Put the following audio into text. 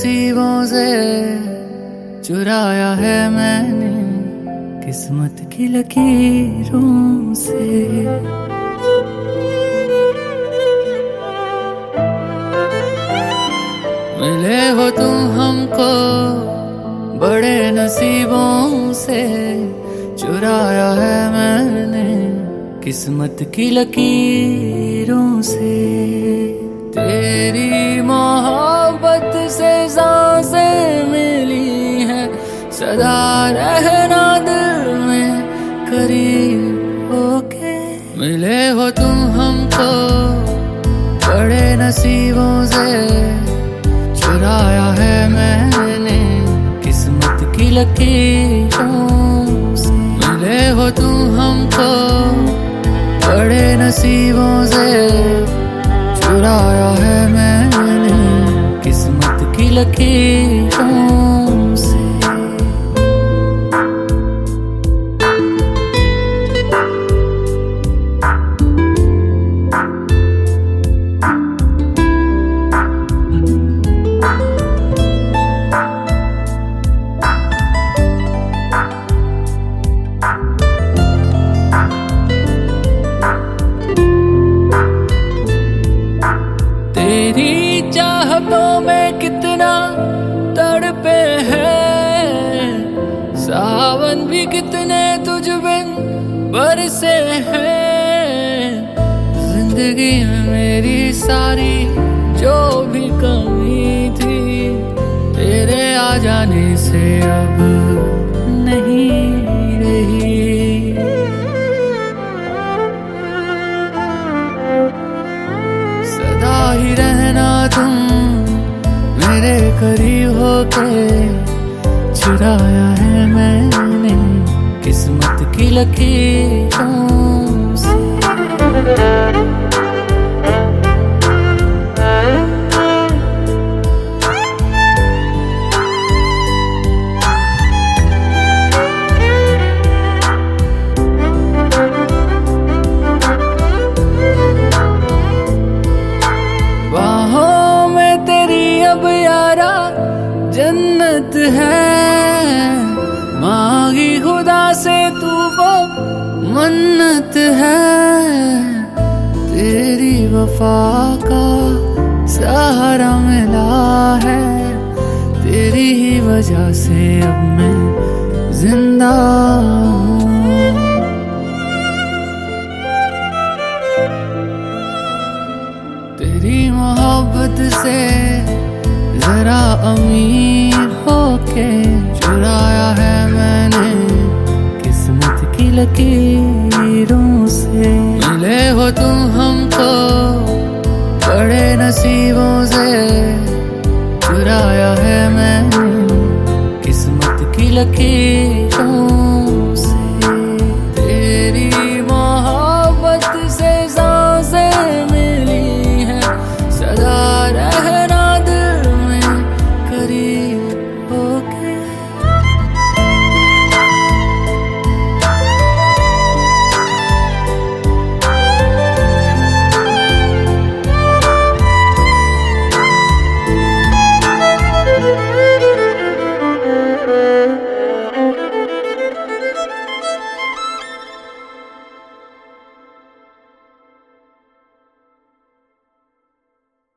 नसीबों से चुराया है मैंने किस्मत की लकीरों से। मिले हो तुम हमको बड़े नसीबों से, चुराया है मैंने किस्मत की लकीरों से। तेरी मोहब्बत से सांसें मिली हैं, सदा रहना दिल में करीब होके। मिले हो तुम हमको बड़े नसीबों से, चुराया है मैंने किस्मत की लकीरों से। मिले हो तुम हमको बड़े नसीबों से, चुराया है मैंने किस्मत की लकीरों से। तेरी चाहतों में कितना तड़पे हैं, सावन भी कितने तुझ बिन बरसे हैं। जिंदगी में मेरी सारी जो भी कमी थी, तेरे आ जाने से अब नहीं रही। सदा ही रहना तुम मेरे करीब होके, चुराया है मैंने किस्मत की लकीरों से। बाहों में तेरी अब यारा जन्नत है, मांगी खुदा से तू वो मन्नत है। तेरी वफा का सहारा मिला है, तेरी ही वजह से अब मैं जिंदा हूँ। तेरी मोहब्बत से जरा अमीर होके, चुराया है मैंने किस्मत की लकीरों से। मिले हो तुम हमको बड़े नसीबों से, चुराया है मैंने किस्मत की लकीरों